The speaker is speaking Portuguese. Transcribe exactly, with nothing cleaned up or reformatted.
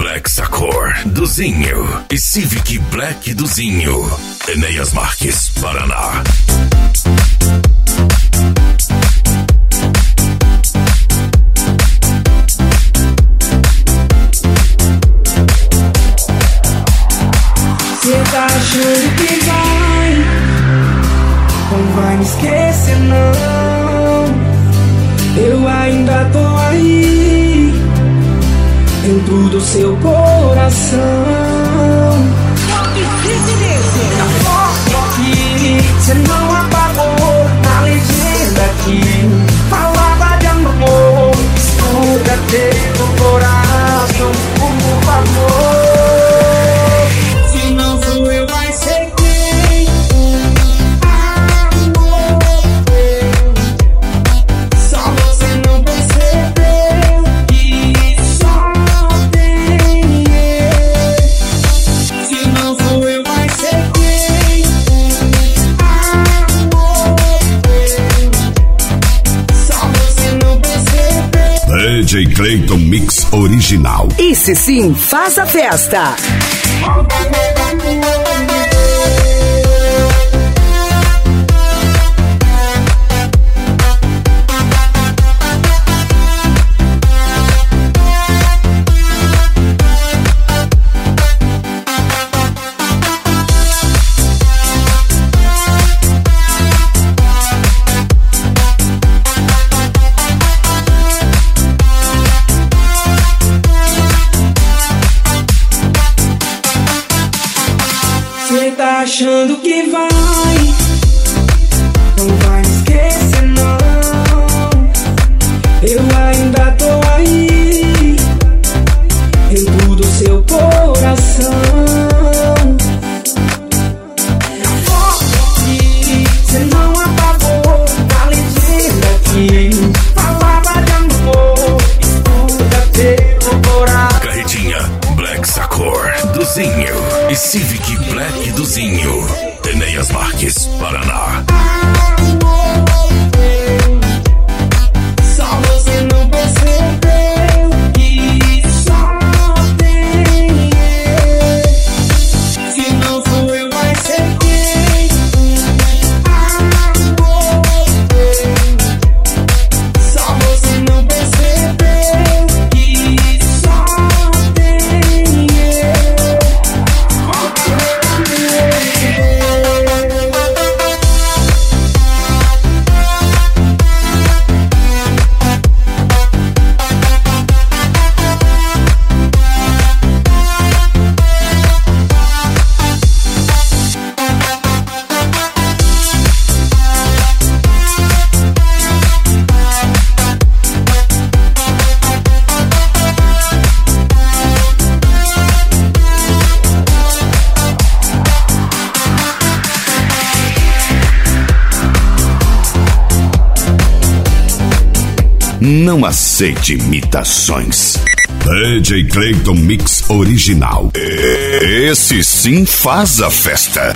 Black Sacor do Zinho e Civic Black do Zinho. Enéas Marques, Paraná. Cê tá achando que vai, não vai me esquecer não. Eu ainda tô aí, dentro do seu coração. Na foto que cê não apagou, na legenda que falava de amor, escuta teu coração, por favor. Se não sou eu, vai ser quem? Amor meu, só você não percebeu que só tem eu. Se não sou eu, vai ser quem? Amor meu, só você não percebeu. D J Clayton Mix Original. Esse sim faz a festa. Cê tá achando que vai, não vai me esquecer não. Eu ainda tô aí, dentro do seu coração. Na foto que cê não apagou, na legenda que falava de amor, escuta teu coração. Carretinha Black Sacor do Zinho e Civic Black do Zinho. Enéas Marques, Paraná. Só você não percebeu que só tem eu. Se não sou eu, vai ser quem? Amor meu, só você não percebeu que só tem eu. Não aceite imitações. D J Clayton Mix Original. Esse sim faz a festa.